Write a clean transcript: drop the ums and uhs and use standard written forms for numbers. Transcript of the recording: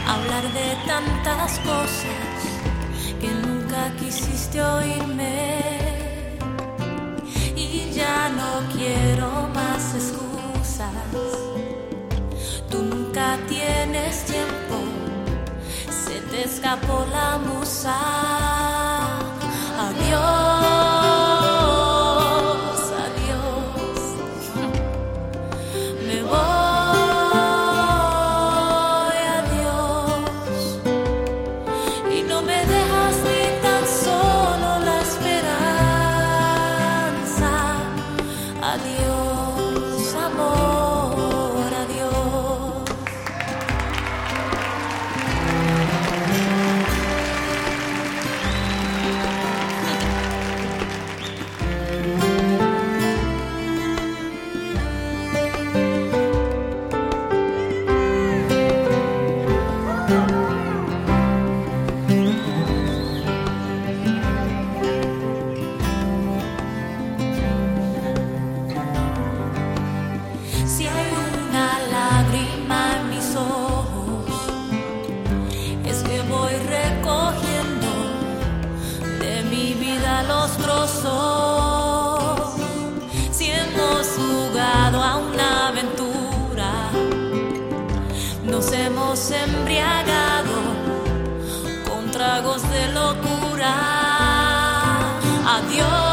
hablar de tantas cosas que nunca quisiste oírme. Y ya no quiero más excusas. Tú nunca tienes tiempo, se te escapó la musa. Adiós, adiós. Me voy, adiós. Y no me dejas ni tan solo la esperanza. Adiós, amor, adiós. Si hay una lágrima en mis ojos, es que voy recogiendo de mi vida los trozos. Si hemos jugado a una aventura, nos hemos embriagado con tragos de locura. Adiós.